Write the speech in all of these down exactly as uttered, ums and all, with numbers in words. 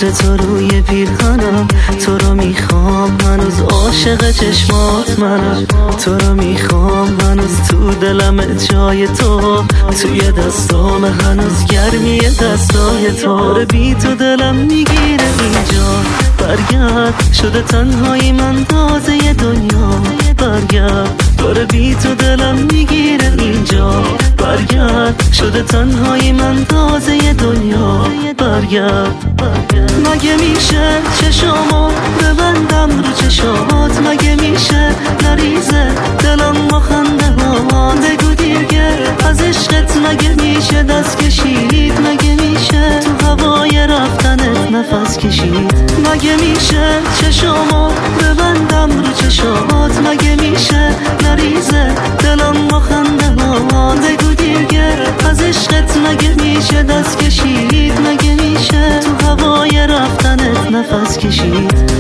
عطر تو روی پیرهنم، تو رو میخوام هنوز عاشق چشمات منم، تو رو میخوام هنوز تو دلم جای تو، توی دستام هنوز گرمی دستای تو. آره بی تو دلم میگیره اینجا، برگرد شده تنهایی من تازه دنیا، برگرد داره بی تو دلم میگیره اینجا، برگرد شده تنهایی من تازه دنیا، برگرد. مگه میشه چشامو ببندم رو چشات، مگه میشه نریزه دلم با خنده ها، بگو دیگه از عشقت مگه میشه دست کشید، مگه میشه تو هوای رفتنت نفس کشید، مگه میشه چشامو ببندم رو چشات، مگه میشه نریزه دلم با خنده ها، بگو دیگه از عشقت مگه میشه دست کشید، مگه میشه تو هوای رفتنت نفس کشید.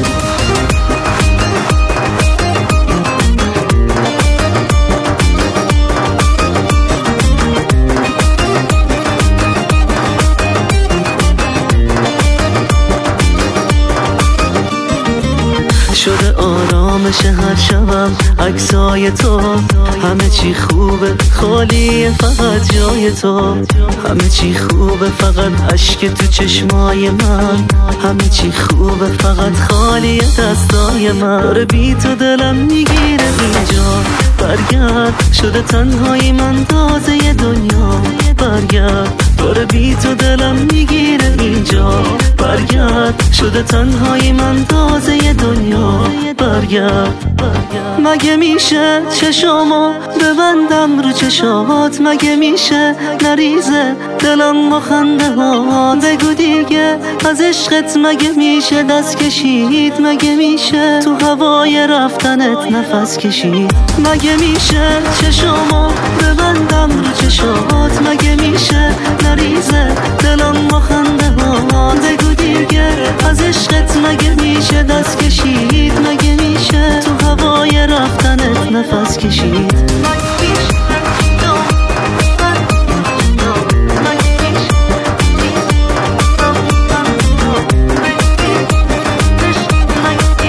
شده آرامش هر شبم عکسای تو، همه چی خوبه خالیه فقط جای تو، همه چی خوبه فقط اشک تو چشمای من، همه چی خوبه فقط خالیه دستای من. داره بی تو دلم میگیره اینجا، برگرد شده تنهایی من تازه دنیا، برگرد داره بی تو دلم میگیره اینجا، برگرد شده تنهایی من تازه دنیا، برگرد. مگه میشه چشامو ببندم رو چشات، مگه میشه نریزه دلم با خنده ها، بگو دیگه از عشقت مگه میشه دست کشید، مگه میشه تو هوای رفتنت نفس کشید، مگه میشه چشامو ببندم رو چشات، مگه میشه نریزه دلم با خنده ها، بگو دیگه از عشقت مگه میشه دست کشید، مگه میشه تو هوای رفتنت نفس کشید.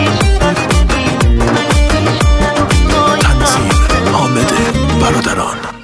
تنظیم حامد برادران.